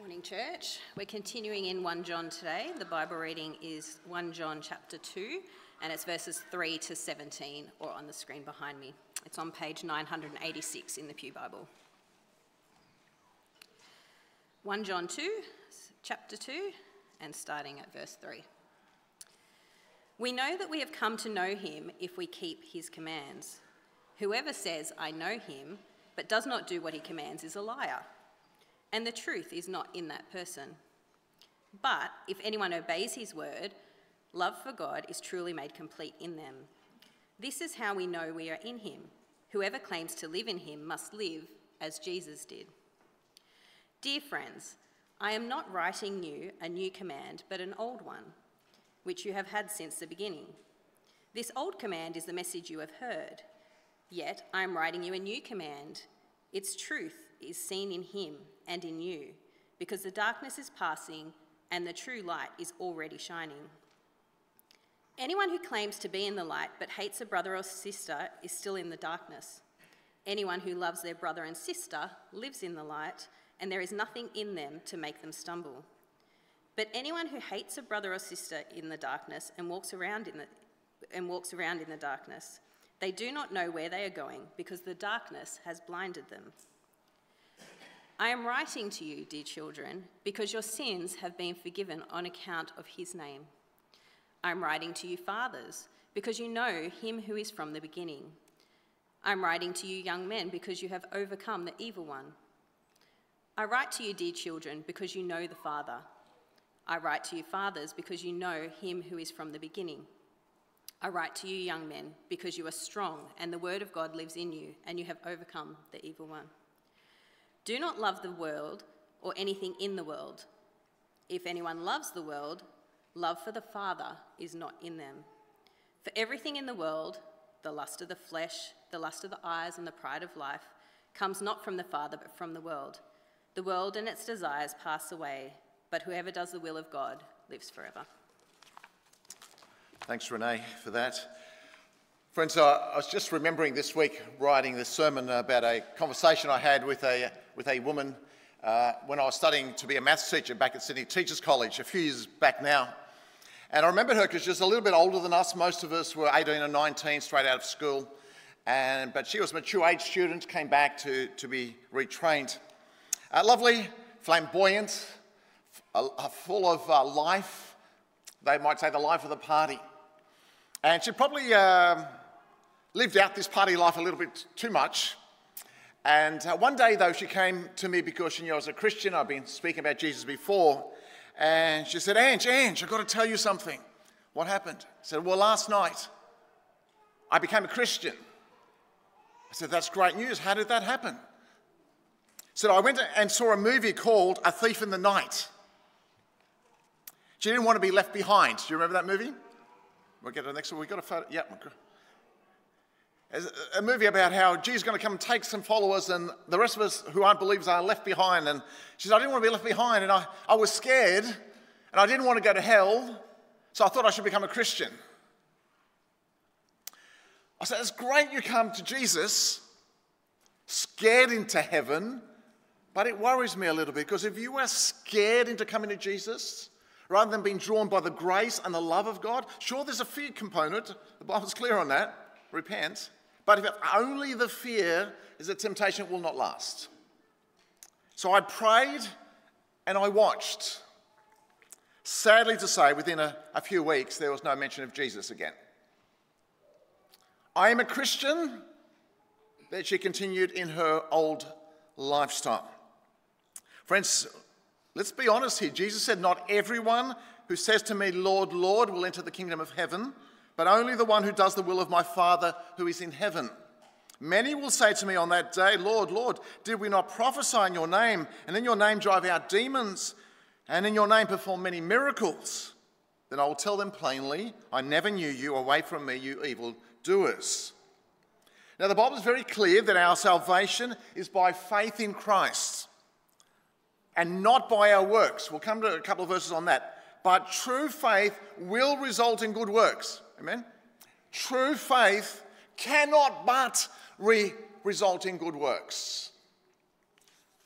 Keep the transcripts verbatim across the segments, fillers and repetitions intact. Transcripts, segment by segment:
Morning, church. We're continuing in First John today. The Bible reading is First John chapter two, and it's verses three to seventeen, or on the screen behind me. It's on page nine hundred eighty-six in the Pew Bible. First John two, chapter two, and starting at verse three. We know that we have come to know him if we keep his commands. Whoever says, "I know him," but does not do what he commands is a liar, and the truth is not in that person. But if anyone obeys his word, love for God is truly made complete in them. This is how we know we are in him. Whoever claims to live in him must live as Jesus did. Dear friends, I am not writing you a new command, but an old one, which you have had since the beginning. This old command is the message you have heard. Yet I am writing you a new command. Its truth is seen in him and in you, because the darkness is passing and the true light is already shining. Anyone who claims to be in the light but hates a brother or sister is still in the darkness. Anyone who loves their brother and sister lives in the light, and there is nothing in them to make them stumble. But anyone who hates a brother or sister in the darkness and walks around in the and walks around in the darkness, they do not know where they are going, because the darkness has blinded them. I am writing to you, dear children, because your sins have been forgiven on account of his name. I am writing to you, fathers, because you know him who is from the beginning. I am writing to you, young men, because you have overcome the evil one. I write to you, dear children, because you know the Father. I write to you, fathers, because you know him who is from the beginning. I write to you, young men, because you are strong, and the word of God lives in you, and you have overcome the evil one. Do not love the world or anything in the world. If anyone loves the world, love for the Father is not in them. For everything in the world, the lust of the flesh, the lust of the eyes, and the pride of life, comes not from the Father but from the world. The world and its desires pass away, but whoever does the will of God lives forever. Thanks, Renee, for that. Friends, uh, I was just remembering this week writing this sermon about a conversation I had with a with a woman uh, when I was studying to be a maths teacher back at Sydney Teachers College a few years back now. And I remembered her because she's a little bit older than us. Most of us were eighteen or nineteen, straight out of school. And but she was a mature age student, came back to, to be retrained. Uh, lovely, flamboyant, uh, full of uh, life. They might say the life of the party. And she probably uh, lived out this party life a little bit too much. And uh, one day, though, she came to me because she knew I was a Christian. I've been speaking about Jesus before. And she said, Ange, Ange, I've got to tell you something. What happened? I said, well, last night, I became a Christian. I said, that's great news. How did that happen? So I went and saw a movie called A Thief in the Night. She didn't want to be left behind. Do you remember that movie? We'll get to the next one. We've got a photo. Yeah. A movie about how Jesus is going to come and take some followers and the rest of us who aren't believers are left behind. And she said, I didn't want to be left behind. And I, I was scared and I didn't want to go to hell. So I thought I should become a Christian. I said, it's great you come to Jesus, scared into heaven. But it worries me a little bit, because if you are scared into coming to Jesus, rather than being drawn by the grace and the love of God, sure, there's a fear component. The Bible's clear on that. Repent. But if only the fear is a temptation, it will not last. So I prayed and I watched. Sadly to say, within a, a few weeks, there was no mention of Jesus again. I am a Christian, but she continued in her old lifestyle. Friends, let's be honest here. Jesus said, not everyone who says to me, Lord, Lord, will enter the kingdom of heaven, but only the one who does the will of my Father who is in heaven. Many will say to me on that day, Lord, Lord, did we not prophesy in your name, and in your name drive out demons, and in your name perform many miracles? Then I will tell them plainly, I never knew you. Away from me, you evil doers. Now, the Bible is very clear that our salvation is by faith in Christ and not by our works. We'll come to a couple of verses on that. But true faith will result in good works. Amen? True faith cannot but re- result in good works.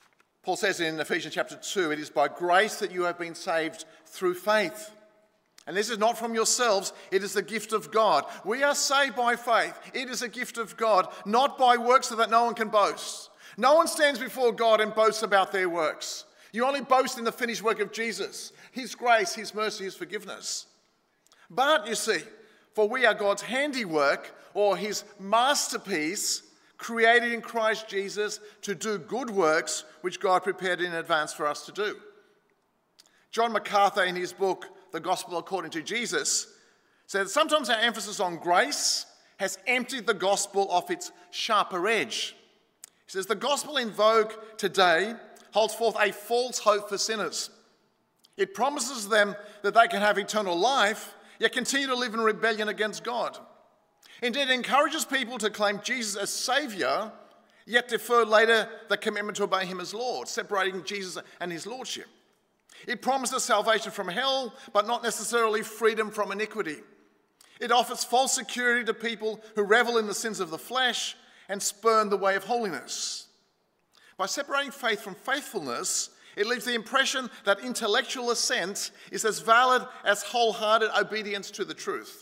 Paul says in Ephesians chapter two, it is by grace that you have been saved through faith. And this is not from yourselves, it is the gift of God. We are saved by faith. It is a gift of God, not by works so that no one can boast. No one stands before God and boasts about their works. You only boast in the finished work of Jesus, his grace, his mercy, his forgiveness. But you see, for we are God's handiwork, or his masterpiece, created in Christ Jesus to do good works which God prepared in advance for us to do. John MacArthur, in his book, The Gospel According to Jesus, said that sometimes our emphasis on grace has emptied the gospel of its sharper edge. He says, the gospel in vogue today holds forth a false hope for sinners. It promises them that they can have eternal life, yet continue to live in rebellion against God. Indeed, it encourages people to claim Jesus as Saviour, yet defer later the commitment to obey him as Lord, separating Jesus and his Lordship. It promises salvation from hell, but not necessarily freedom from iniquity. It offers false security to people who revel in the sins of the flesh and spurn the way of holiness. By separating faith from faithfulness, it leaves the impression that intellectual assent is as valid as wholehearted obedience to the truth.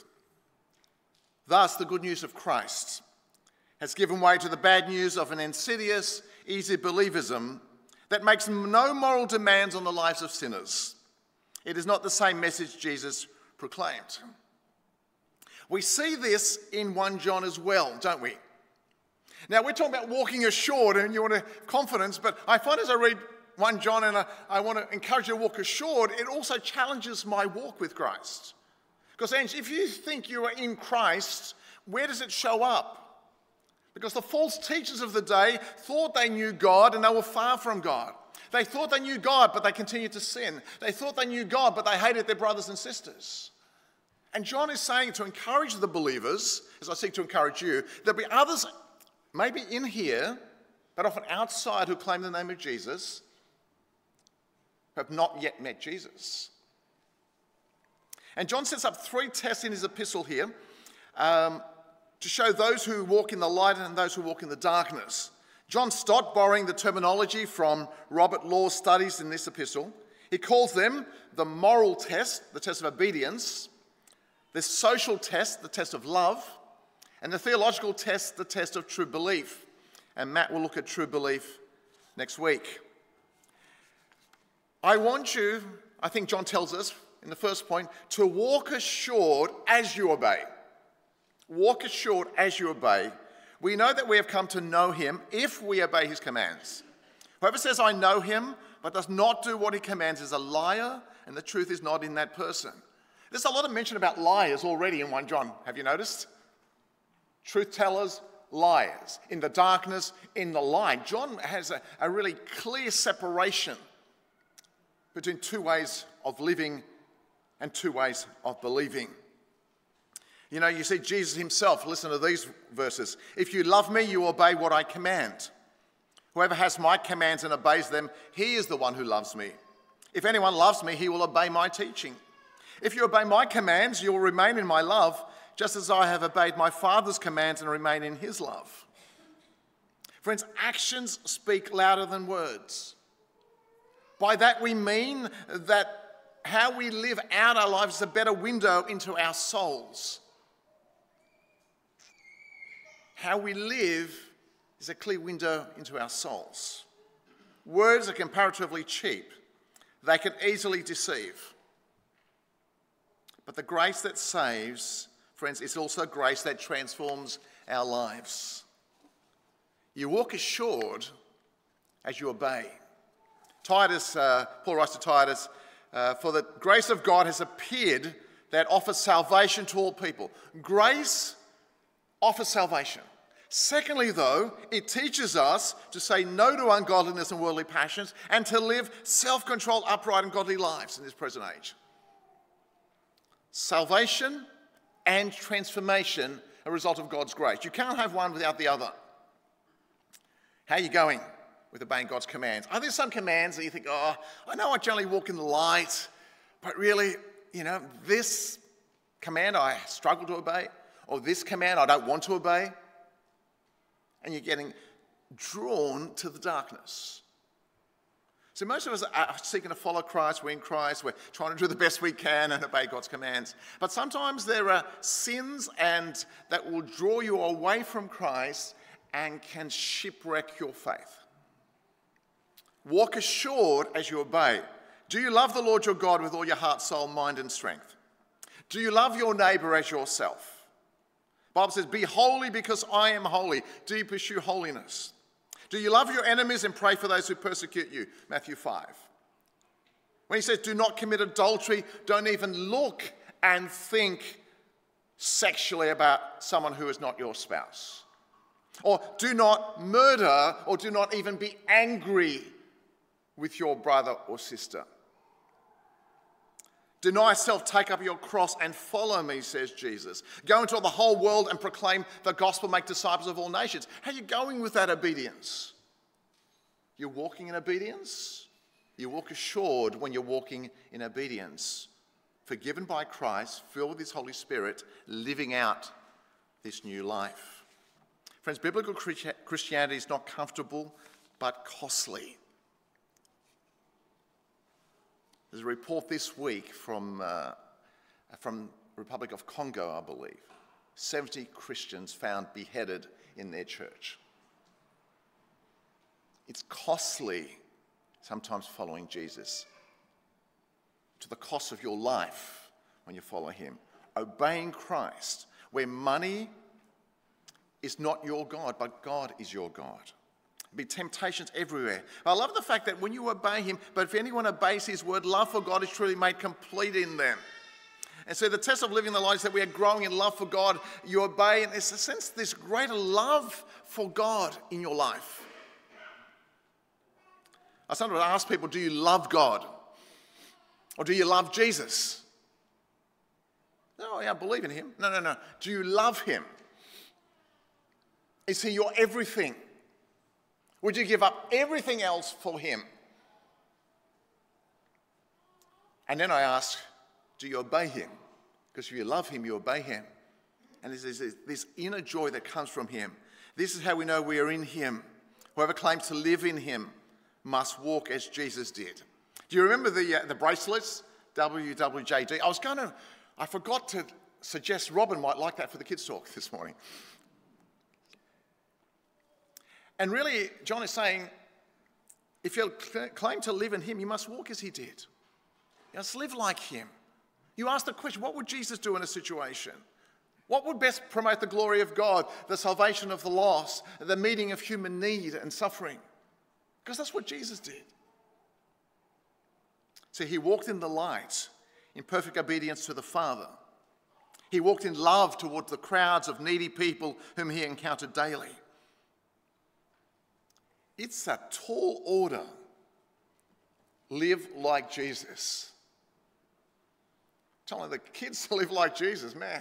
Thus, the good news of Christ has given way to the bad news of an insidious, easy believism that makes no moral demands on the lives of sinners. It is not the same message Jesus proclaimed. We see this in First John as well, don't we? Now, we're talking about walking assured, and you want confidence, but I find as I read First John and I, I want to encourage you to walk assured, it also challenges my walk with Christ. Because if you think you are in Christ, where does it show up? Because the false teachers of the day thought they knew God and they were far from God. They thought they knew God, but they continued to sin. They thought they knew God, but they hated their brothers and sisters. And John is saying to encourage the believers, as I seek to encourage you, there'll be others maybe in here, but often outside, who claim the name of Jesus, who have not yet met Jesus. And John sets up three tests in his epistle here um, to show those who walk in the light and those who walk in the darkness. John Stott, borrowing the terminology from Robert Law's studies in this epistle, he calls them the moral test, the test of obedience, the social test, the test of love, and the theological test, the test of true belief. And Matt will look at true belief next week. I want you, I think John tells us, in the first point, to walk assured as you obey. Walk assured as you obey. We know that we have come to know him if we obey his commands. Whoever says, I know him, but does not do what he commands is a liar, and the truth is not in that person. There's a lot of mention about liars already in First John. Have you noticed? Truth tellers, liars. In the darkness, in the light. John has a, a really clear separation between two ways of living and two ways of believing. You know, you see Jesus himself, listen to these verses. If you love me, you obey what I command. Whoever has my commands and obeys them, he is the one who loves me. If anyone loves me, he will obey my teaching. If you obey my commands, you will remain in my love, just as I have obeyed my Father's commands and remain in his love. Friends, actions speak louder than words. By that we mean that how we live out our lives is a better window into our souls. How we live is a clear window into our souls. Words are comparatively cheap. They can easily deceive. But the grace that saves, friends, is also grace that transforms our lives. You walk assured as you obey. Titus, uh, Paul writes to Titus, uh, for the grace of God has appeared that offers salvation to all people. Grace offers salvation. Secondly, though, it teaches us to say no to ungodliness and worldly passions and to live self-controlled, upright and godly lives in this present age. Salvation and transformation are a result of God's grace. You can't have one without the other. How are you going with obeying God's commands? Are there some commands that you think, oh, I know I generally walk in the light, but really, you know, this command I struggle to obey, or this command I don't want to obey? And you're getting drawn to the darkness. So most of us are seeking to follow Christ, we're in Christ, we're trying to do the best we can and obey God's commands. But sometimes there are sins and that will draw you away from Christ and can shipwreck your faith. Walk assured as you obey. Do you love the Lord your God with all your heart, soul, mind and strength? Do you love your neighbour as yourself? The Bible says, be holy because I am holy. Do you pursue holiness? Do you love your enemies and pray for those who persecute you? Matthew five. When he says, do not commit adultery, don't even look and think sexually about someone who is not your spouse. Or do not murder, or do not even be angry with your brother or sister. Deny self, take up your cross and follow me, says Jesus. Go into the whole world and proclaim the gospel, make disciples of all nations. How are you going with that obedience? You're walking in obedience? You walk assured when you're walking in obedience. Forgiven by Christ, filled with his Holy Spirit, living out this new life. Friends, biblical Christianity is not comfortable, but costly. There's a report this week from, uh, from the Republic of Congo, I believe. seventy Christians found beheaded in their church. It's costly, sometimes following Jesus, to the cost of your life when you follow him. Obeying Christ, where money is not your God, but God is your God. There'll be temptations everywhere. I love the fact that when you obey him, but if anyone obeys his word, love for God is truly made complete in them. And so the test of living the life is that we are growing in love for God. You obey, and there's a sense this greater love for God in your life. I sometimes ask people, do you love God? Or do you love Jesus? No, yeah, I believe in him. No, no, no. Do you love him? Is he your everything? Would you give up everything else for him? And then I ask, do you obey him? Because if you love him, you obey him. And there's this, this inner joy that comes from him. This is how we know we are in him. Whoever claims to live in him must walk as Jesus did. Do you remember the, uh, the bracelets? W W J D. I was going to, I forgot to suggest Robin might like that for the kids' talk this morning. And really, John is saying, if you claim to live in him, you must walk as he did. You must live like him. You ask the question, what would Jesus do in a situation? What would best promote the glory of God, the salvation of the lost, the meeting of human need and suffering? Because that's what Jesus did. So he walked in the light, in perfect obedience to the Father. He walked in love towards the crowds of needy people whom he encountered daily. It's a tall order. Live like Jesus. Telling the kids to live like Jesus, man.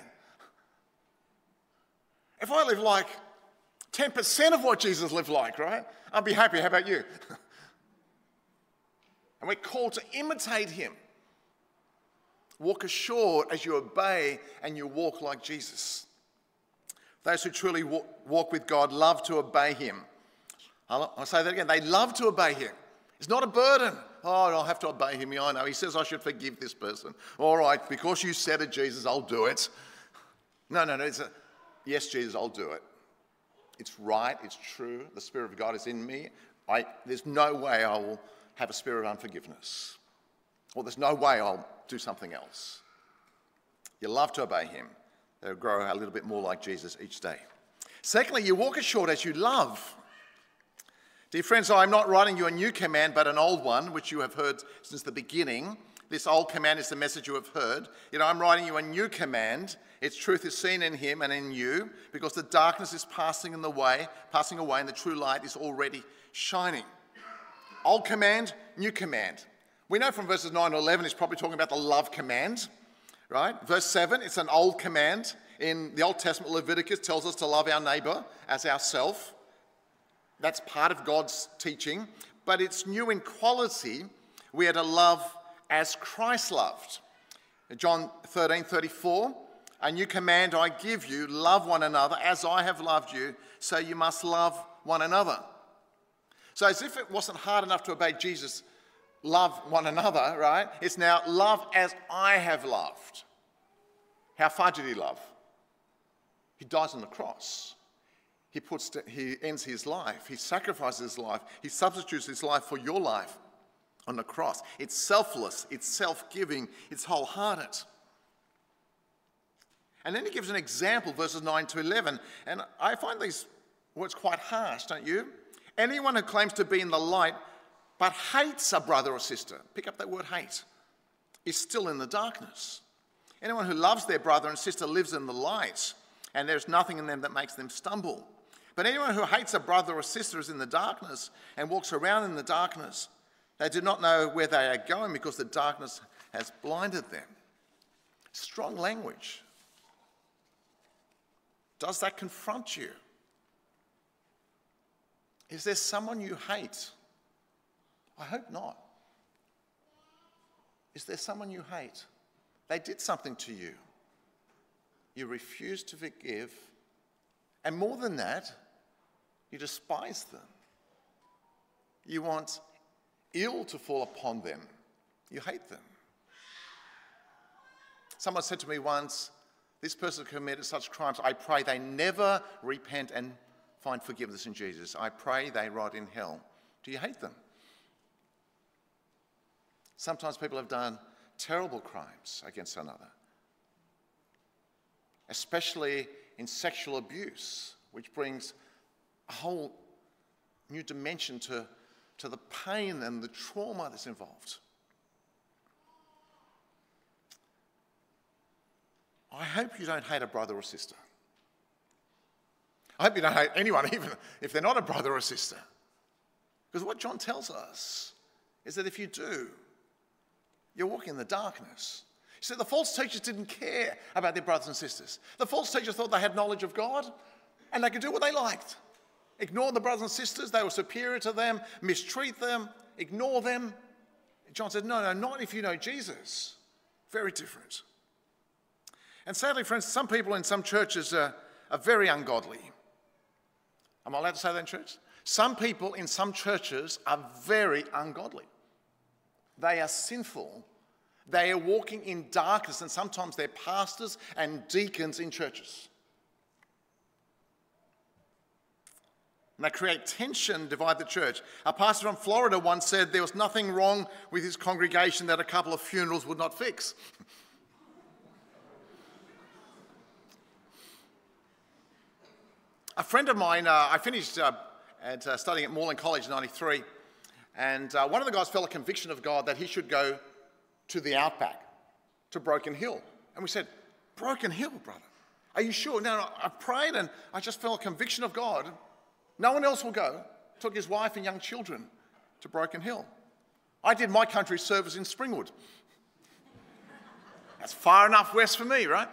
If I live like ten percent of what Jesus lived like, right? I'd be happy. How about you? And we're called to imitate him. Walk assured as you obey and you walk like Jesus. Those who truly walk with God love to obey him. I'll, I'll say that again. They love to obey him. It's not a burden. Oh, I'll have to obey him. Yeah, I know. He says I should forgive this person. All right, because you said it, Jesus, I'll do it. No, no, no. It's a, yes, Jesus, I'll do it. It's right. It's true. The Spirit of God is in me. I, there's no way I will have a spirit of unforgiveness. Or there's no way I'll do something else. You love to obey him. They'll grow a little bit more like Jesus each day. Secondly, you walk assured as you love. Dear friends, I'm not writing you a new command, but an old one, which you have heard since the beginning. This old command is the message you have heard. You know, I'm writing you a new command. Its truth is seen in him and in you, because the darkness is passing in the way, passing away, and the true light is already shining. Old command, new command. We know from verses nine to eleven, it's probably talking about the love command, right? Verse seven, it's an old command. In the Old Testament, Leviticus tells us to love our neighbour as ourself. That's part of God's teaching, but it's new in quality. We are to love as Christ loved. John thirteen thirty-four, a new command I give you, love one another as I have loved you, so you must love one another. So as if it wasn't hard enough to obey Jesus, love one another, right? It's now love as I have loved. How far did he love? He dies on the cross. He puts, to, he ends his life. He sacrifices his life. He substitutes his life for your life on the cross. It's selfless. It's self-giving. It's wholehearted. And then he gives an example, verses nine to eleven. And I find these words quite harsh, don't you? Anyone who claims to be in the light but hates a brother or sister, pick up that word hate, is still in the darkness. Anyone who loves their brother and sister lives in the light, and there's nothing in them that makes them stumble. But anyone who hates a brother or sister is in the darkness and walks around in the darkness. They do not know where they are going because the darkness has blinded them. Strong language. Does that confront you? Is there someone you hate? I hope not. Is there someone you hate? They did something to you. You refuse to forgive. And more than that, you despise them. You want ill to fall upon them. You hate them. Someone said to me once, this person committed such crimes, I pray they never repent and find forgiveness in Jesus. I pray they rot in hell. Do you hate them? Sometimes people have done terrible crimes against another, especially in sexual abuse, which brings a whole new dimension to, to the pain and the trauma that's involved. I hope you don't hate a brother or sister. I hope you don't hate anyone, even if they're not a brother or sister. Because what John tells us is that if you do, you're walking in the darkness. You see, the false teachers didn't care about their brothers and sisters. The false teachers thought they had knowledge of God and they could do what they liked. Ignore the brothers and sisters, they were superior to them, mistreat them, ignore them. John said, no, no, not if you know Jesus. Very different. And sadly, friends, some people in some churches are, are very ungodly. Am I allowed to say that in church? Some people in some churches are very ungodly. They are sinful. They are walking in darkness, and sometimes they're pastors and deacons in churches. And they create tension, divide the church. A pastor from Florida once said there was nothing wrong with his congregation that a couple of funerals would not fix. A friend of mine, uh, I finished uh, at, uh, studying at Moreland College in ninety-three, and uh, one of the guys felt a conviction of God that he should go to the outback, to Broken Hill. And we said, Broken Hill, brother? Are you sure? No, no, I prayed and I just felt a conviction of God. No one else will go. Took his wife and young children to Broken Hill. I did my country service in Springwood. That's far enough west for me, right?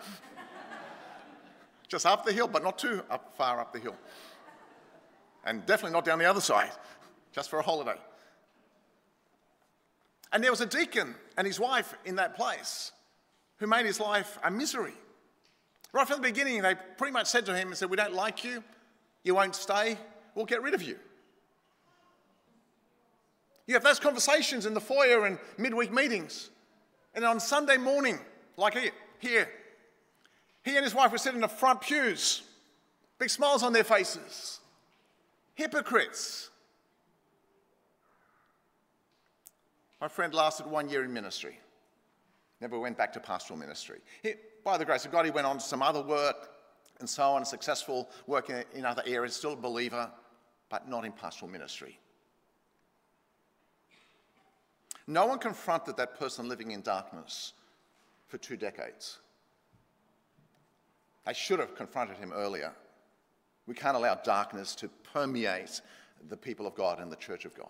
Just up the hill, but not too up, far up the hill. And definitely not down the other side, just for a holiday. And there was a deacon and his wife in that place who made his life a misery. Right from the beginning, they pretty much said to him and said, we don't like you, you won't stay, we'll get rid of you. You have those conversations in the foyer and midweek meetings. And on Sunday morning, like here, here, he and his wife were sitting in the front pews, big smiles on their faces. Hypocrites. My friend lasted one year in ministry. Never went back to pastoral ministry. He, by the grace of God, he went on to some other work and so on, successful work in, in other areas, still a believer, but not in pastoral ministry. No one confronted that person living in darkness for two decades. They should have confronted him earlier. We can't allow darkness to permeate the people of God and the church of God.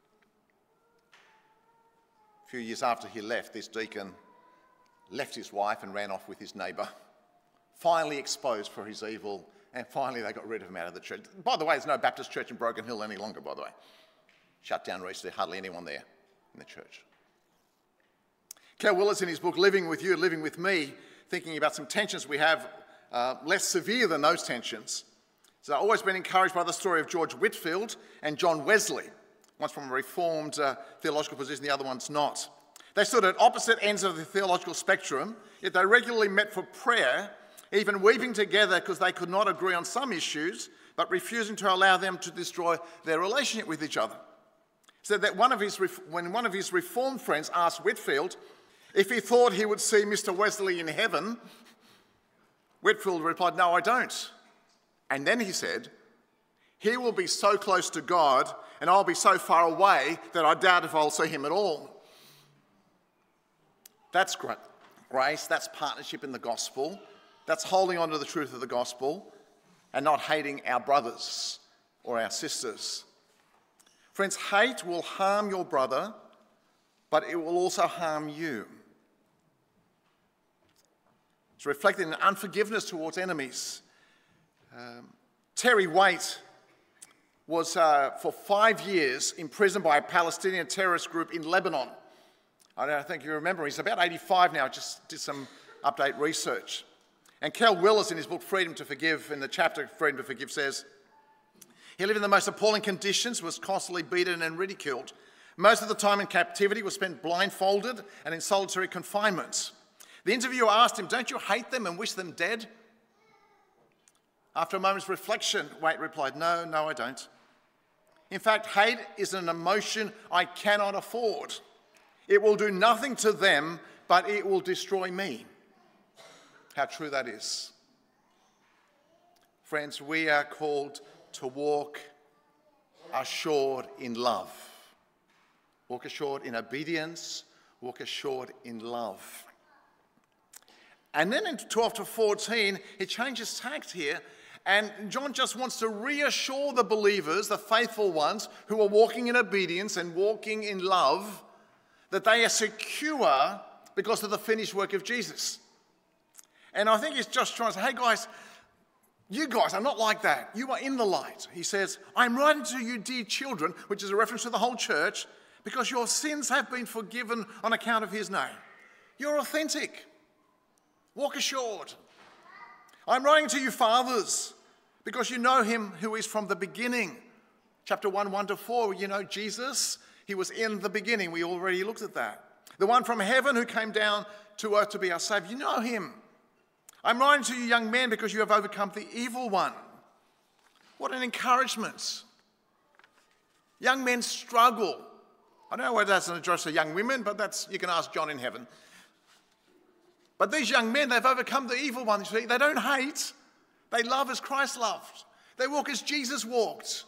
A few years after he left, this deacon left his wife and ran off with his neighbour, finally exposed for his evil, and finally they got rid of him out of the church. By the way, there's no Baptist church in Broken Hill any longer, by the way. Shut down recently, hardly anyone there in the church. Cal Willis, in his book Living with You, Living with Me, thinking about some tensions we have, uh, less severe than those tensions. So I've always been encouraged by the story of George Whitefield and John Wesley, One's from a reformed uh, theological position, the other one's not. They stood at opposite ends of the theological spectrum, yet they regularly met for prayer, even weeping together because they could not agree on some issues, but refusing to allow them to destroy their relationship with each other. Said that one of his, when one of his reformed friends asked Whitefield if he thought he would see Mister Wesley in heaven, Whitefield replied, "No, I don't." And then he said, "He will be so close to God and I'll be so far away that I doubt if I'll see him at all." That's great. Grace, that's partnership in the gospel. That's holding on to the truth of the gospel and not hating our brothers or our sisters. Friends, hate will harm your brother, but it will also harm you. It's reflected in unforgiveness towards enemies. Um, Terry Waite was uh, for five years imprisoned by a Palestinian terrorist group in Lebanon. I don't think you remember, he's about eighty-five now, just did some update research. And Kel Willis, in his book Freedom to Forgive, in the chapter Freedom to Forgive, says, he lived in the most appalling conditions, was constantly beaten and ridiculed. Most of the time in captivity was spent blindfolded and in solitary confinement. The interviewer asked him, "Don't you hate them and wish them dead?" After a moment's reflection, Waite replied, "No, no, I don't. In fact, hate is an emotion I cannot afford. It will do nothing to them, but it will destroy me." How true that is. Friends, we are called to walk assured in love. Walk assured in obedience, walk assured in love. And then in twelve to fourteen, it changes tact here, and John just wants to reassure the believers, the faithful ones who are walking in obedience and walking in love, that they are secure because of the finished work of Jesus. And I think he's just trying to say, hey guys, you guys are not like that. You are in the light. He says, "I'm writing to you, dear children," which is a reference to the whole church, "because your sins have been forgiven on account of his name." You're authentic. Walk assured. "I'm writing to you, fathers, because you know him who is from the beginning." Chapter one, one to four, you know Jesus. He was in the beginning. We already looked at that. The one from heaven who came down to earth to be our Savior. You know him. "I'm writing to you, young men, because you have overcome the evil one." What an encouragement. Young men struggle. I don't know whether that's an address to young women, but that's, you can ask John in heaven. But these young men, they've overcome the evil one. You see, they don't hate. They love as Christ loved. They walk as Jesus walked.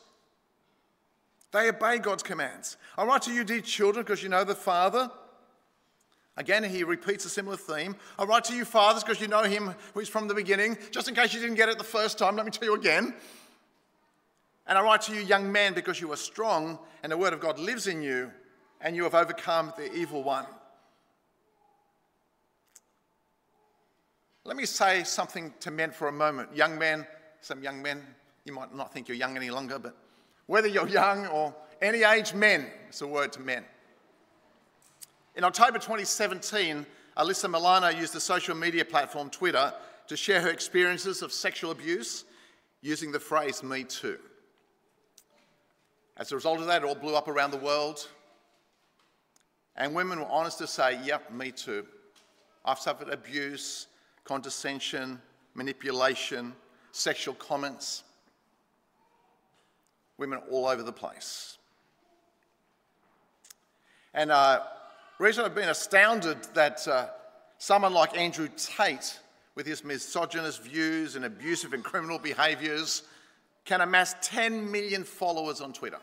They obey God's commands. "I write to you, dear children, because you know the Father." Again, he repeats a similar theme. "I write to you, fathers, because you know him who is from the beginning." Just in case you didn't get it the first time, let me tell you again. "And I write to you, young men, because you are strong, and the word of God lives in you, and you have overcome the evil one." Let me say something to men for a moment. Young men, some young men, you might not think you're young any longer, but whether you're young or any age, men, it's a word to men. In October twenty seventeen, Alyssa Milano used the social media platform Twitter to share her experiences of sexual abuse using the phrase "me too." As a result of that, it all blew up around the world, and women were honest to say, "Yep, me too. I've suffered abuse, condescension, manipulation, sexual comments." Women all over the place. And uh, recently I've been astounded that uh, someone like Andrew Tate, with his misogynist views and abusive and criminal behaviours, can amass ten million followers on Twitter.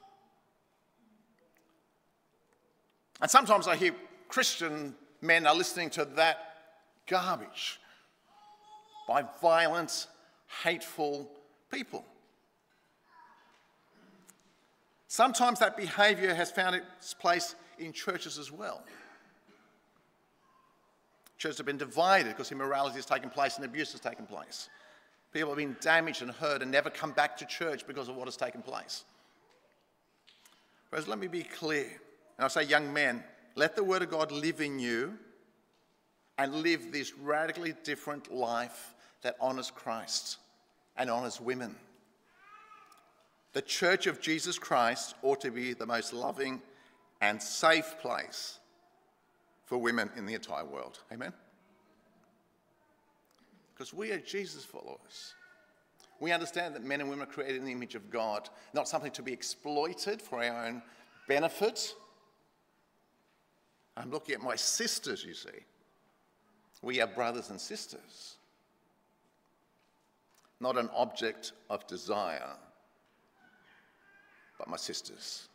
And sometimes I hear Christian men are listening to that garbage by violent, hateful people. Sometimes that behaviour has found its place in churches as well. Churches have been divided because immorality has taken place and abuse has taken place. People have been damaged and hurt and never come back to church because of what has taken place. Whereas let me be clear, and I say young men, let the word of God live in you and live this radically different life that honours Christ and honours women. the Church of Jesus Christ ought to be the most loving and safe place for women in the entire world. Amen? Because we are Jesus followers. We understand that men and women are created in the image of God, not something to be exploited for our own benefit. I'm looking at my sisters, you see. We are brothers and sisters, not an object of desire, but my sisters.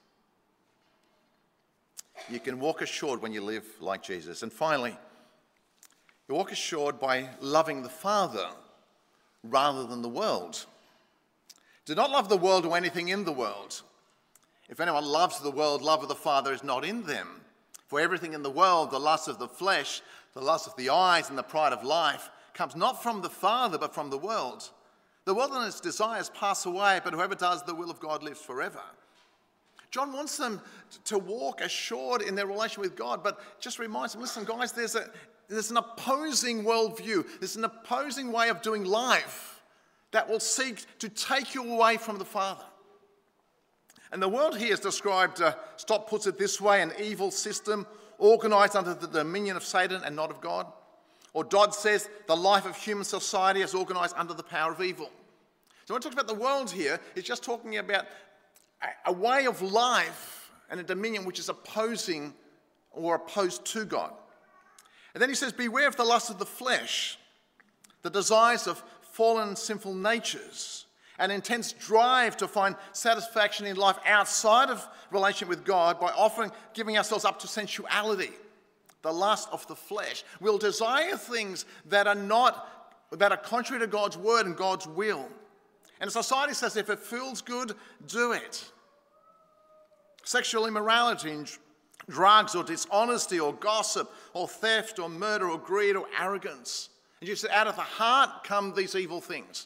You can walk assured when you live like Jesus. And finally, you walk assured by loving the Father rather than the world. Do not love the world or anything in the world. If anyone loves the world, love of the Father is not in them. For everything in the world, the lust of the flesh, the lust of the eyes, and the pride of life, comes not from the Father, but from the world. The world and its desires pass away, but whoever does the will of God lives forever. John wants them to walk assured in their relation with God, but just reminds them, listen, guys, there's, a, there's an opposing worldview. There's an opposing way of doing life that will seek to take you away from the Father. And the world here is described, uh, Stott puts it this way, an evil system organised under the dominion of Satan and not of God. Or Dodd says the life of human society is organised under the power of evil. So when it talks about the world here, it's just talking about a, a way of life and a dominion which is opposing or opposed to God. And then he says, beware of the lust of the flesh, the desires of fallen sinful natures, an intense drive to find satisfaction in life outside of relationship with God by offering, giving ourselves up to sensuality, the lust of the flesh. We'll desire things that are not, that are contrary to God's word and God's will. And society says if it feels good, do it. Sexual immorality, drugs or dishonesty or gossip or theft or murder or greed or arrogance. And you say out of the heart come these evil things.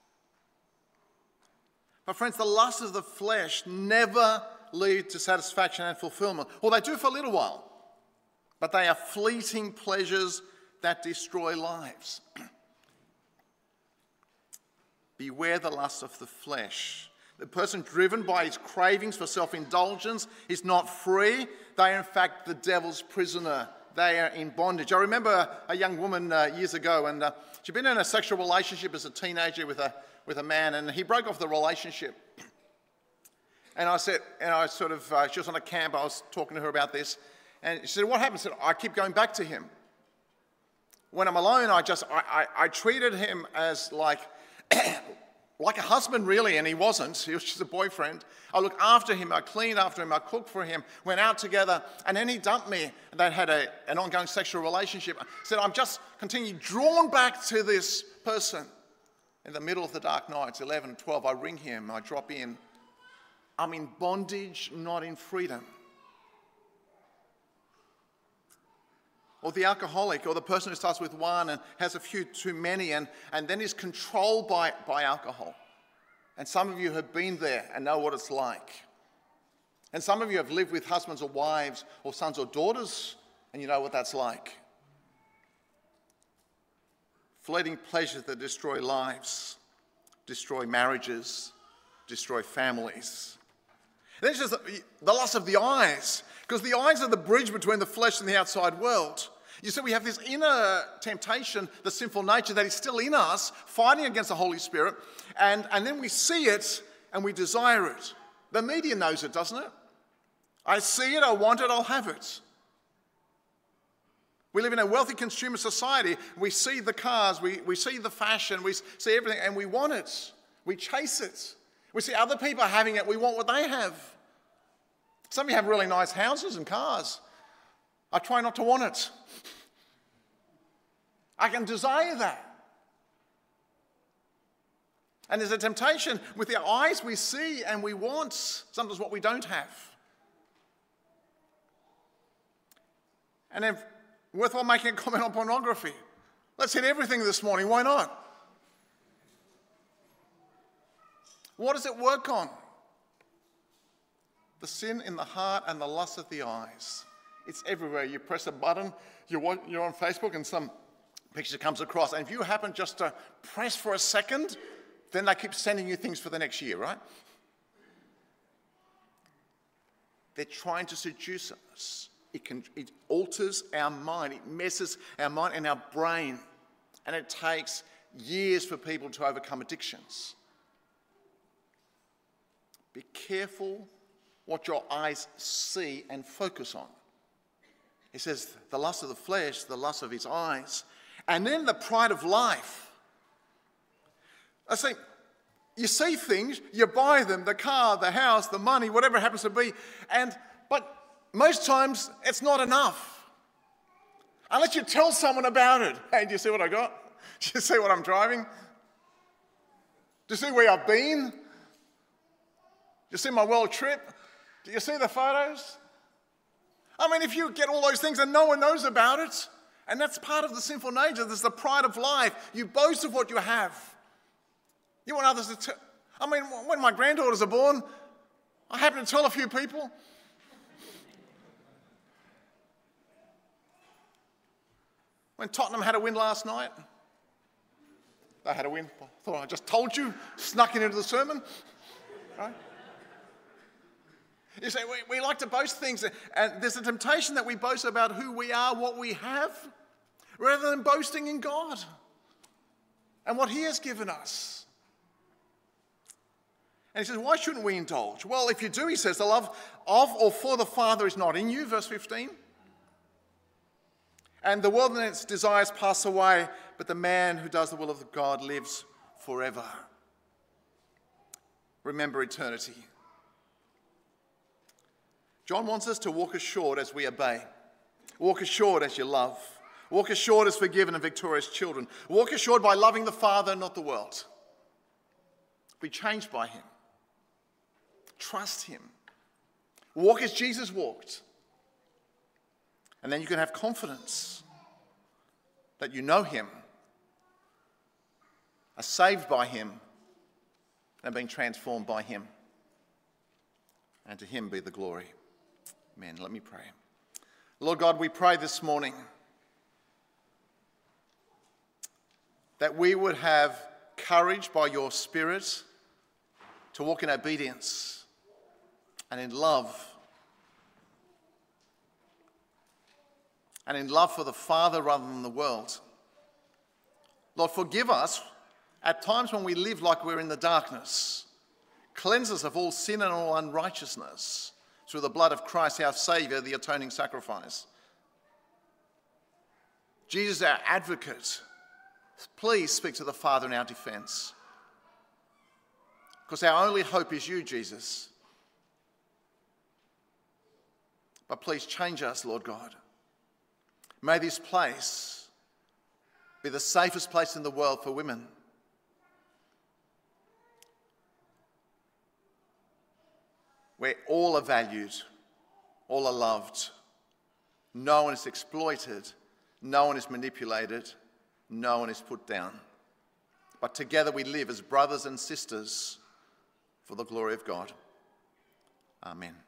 But friends, the lusts of the flesh never lead to satisfaction and fulfillment. Or they do for a little while. But they are fleeting pleasures that destroy lives. Beware the lust of the flesh. The person driven by his cravings for self-indulgence is not free. They are in fact the devil's prisoner. They are in bondage. I remember a young woman uh, years ago, and uh, she'd been in a sexual relationship as a teenager with a with a man, and he broke off the relationship. And I said, and I sort of, uh, she was on a camp, I was talking to her about this, and she said, what happened? I said, I keep going back to him. When I'm alone, I just, I, I, I treated him as like, like a husband really, and he wasn't. He was just a boyfriend. I looked after him, I cleaned after him, I cooked for him, went out together, and then he dumped me, and they had a, an ongoing sexual relationship. I said, I'm just continuing drawn back to this person. In the middle of the dark nights, eleven and twelve, I ring him, I drop in. I'm in bondage, not in freedom. Or the alcoholic, or the person who starts with one and has a few too many and, and then is controlled by, by alcohol. And some of you have been there and know what it's like. And some of you have lived with husbands or wives or sons or daughters and you know what that's like. Fleeting pleasures that destroy lives, destroy marriages, destroy families. And then it's just the, the lust of the eyes, because the eyes are the bridge between the flesh and the outside world. You see, we have this inner temptation, the sinful nature that is still in us, fighting against the Holy Spirit, and, and then we see it and we desire it. The media knows it, doesn't it? I see it, I want it, I'll have it. We live in a wealthy consumer society. We see the cars, we, we see the fashion, we see everything, and we want it. We chase it. We see other people having it, we want what they have. Some of you have really nice houses and cars. I try not to want it. I can desire that. And there's a temptation with our eyes we see and we want sometimes what we don't have. And then worthwhile making a comment on pornography. Let's hit everything this morning. Why not? What does it work on? The sin in the heart and the lust of the eyes. It's everywhere. You press a button, you're, you're on Facebook and some picture comes across. And if you happen just to press for a second, then they keep sending you things for the next year, right? They're trying to seduce us. It, can, it alters our mind. It messes our mind and our brain. And it takes years for people to overcome addictions. Be careful what your eyes see and focus on. He says, the lust of the flesh, the lust of his eyes, and then the pride of life. I say, you see things, you buy them, the car, the house, the money, whatever it happens to be, and but most times it's not enough. Unless you tell someone about it. Hey, do you see what I got? Do you see what I'm driving? Do you see where I've been? Do you see my world trip? Do you see the photos? I mean, if you get all those things and no one knows about it, and that's part of the sinful nature, there's the pride of life. You boast of what you have. You want others to tell. I mean, when my granddaughters are born, I happen to tell a few people. When Tottenham had a win last night, they had a win. I thought I just told you, snuck it into the sermon. Right? You say, we, we like to boast things, and there's a temptation that we boast about who we are, what we have, rather than boasting in God and what he has given us. And he says, why shouldn't we indulge? Well, if you do, he says, the love of or for the Father is not in you, verse fifteen. And the world and its desires pass away, but the man who does the will of God lives forever. Remember eternity. John wants us to walk assured as we obey. Walk assured as you love. Walk assured as forgiven and victorious children. Walk assured by loving the Father, not the world. Be changed by him. Trust him. Walk as Jesus walked. And then you can have confidence that you know him, are saved by him, and being transformed by him. And to him be the glory. Amen. Let me pray. Lord God, we pray this morning that we would have courage by your Spirit to walk in obedience and in love. And in love for the Father rather than the world. Lord, forgive us at times when we live like we're in the darkness. Cleanse us of all sin and all unrighteousness through the blood of Christ our Saviour, the atoning sacrifice. Jesus, our advocate, please speak to the Father in our defence. Because our only hope is you, Jesus. But please change us, Lord God. May this place be the safest place in the world for women. Where all are valued, all are loved. No one is exploited, no one is manipulated, no one is put down. But together we live as brothers and sisters for the glory of God. Amen.